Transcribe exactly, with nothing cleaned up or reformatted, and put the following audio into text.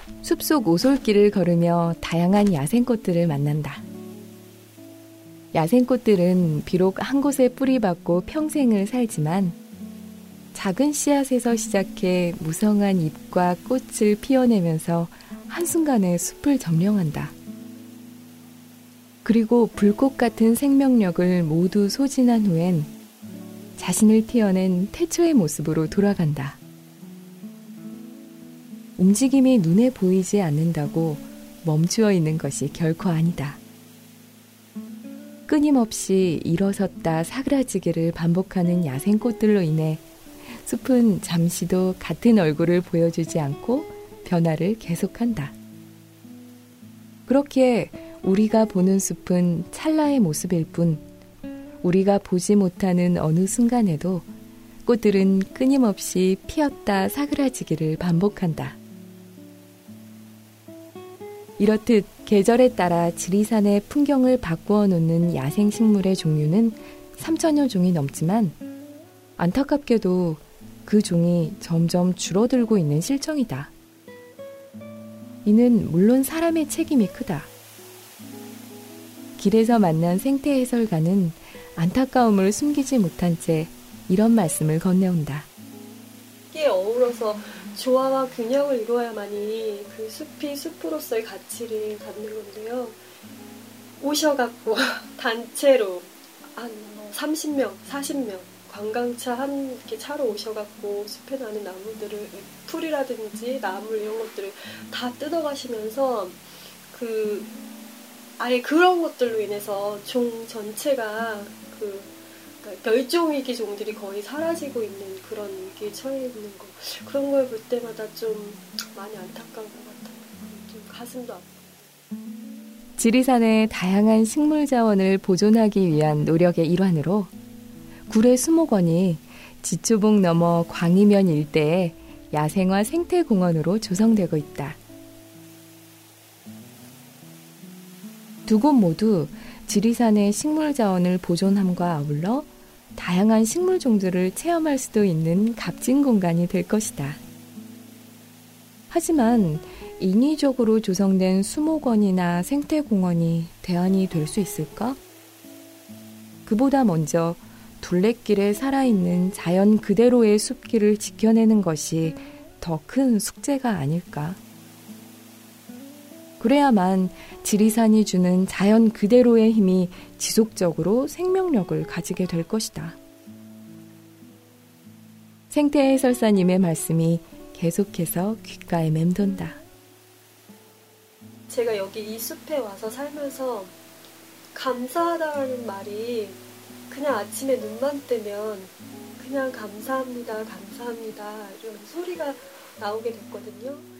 숲속 오솔길을 걸으며 다양한 야생꽃들을 만난다. 야생꽃들은 비록 한 곳에 뿌리박고 평생을 살지만 작은 씨앗에서 시작해 무성한 잎과 꽃을 피워내면서 한순간에 숲을 점령한다. 그리고 불꽃 같은 생명력을 모두 소진한 후엔 자신을 튀어낸 태초의 모습으로 돌아간다. 움직임이 눈에 보이지 않는다고 멈추어 있는 것이 결코 아니다. 끊임없이 일어섰다 사그라지기를 반복하는 야생꽃들로 인해 숲은 잠시도 같은 얼굴을 보여주지 않고 변화를 계속한다. 그렇기에 우리가 보는 숲은 찰나의 모습일 뿐 우리가 보지 못하는 어느 순간에도 꽃들은 끊임없이 피었다 사그라지기를 반복한다. 이렇듯 계절에 따라 지리산의 풍경을 바꾸어 놓는 야생식물의 종류는 삼천여 종이 넘지만 안타깝게도 그 종이 점점 줄어들고 있는 실정이다. 이는 물론 사람의 책임이 크다. 길에서 만난 생태 해설가는 안타까움을 숨기지 못한 채 이런 말씀을 건네온다. 함께 어우러서 조화와 균형을 이루어야만이 그 숲이 숲으로서의 가치를 갖는 건데요. 오셔갖고 단체로 한 삼십 명, 사십 명 관광차 한 이렇게 차로 오셔갖고 숲에 나는 나무들을 풀이라든지 나물 이런 것들을 다 뜯어가시면서 그 아예 그런 것들로 인해서 종 전체가 그 그러니까 멸종위기 종들이 거의 사라지고 있는 그런 위기에 처해 있는 거 그런 걸 볼 때마다 좀 많이 안타까운 것 같아요. 좀 가슴도 아프고. 지리산의 다양한 식물 자원을 보존하기 위한 노력의 일환으로 구례 수목원이 지초봉 너머 광이면 일대에 야생화 생태공원으로 조성되고 있다. 두 곳 모두 지리산의 식물 자원을 보존함과 아울러 다양한 식물 종들을 체험할 수도 있는 값진 공간이 될 것이다. 하지만 인위적으로 조성된 수목원이나 생태공원이 대안이 될 수 있을까? 그보다 먼저 둘레길에 살아있는 자연 그대로의 숲길을 지켜내는 것이 더 큰 숙제가 아닐까? 그래야만 지리산이 주는 자연 그대로의 힘이 지속적으로 생명력을 가지게 될 것이다. 생태 해설사님의 말씀이 계속해서 귓가에 맴돈다. 제가 여기 이 숲에 와서 살면서 감사하다는 말이 그냥 아침에 눈만 뜨면 그냥 감사합니다, 감사합니다 이런 소리가 나오게 됐거든요.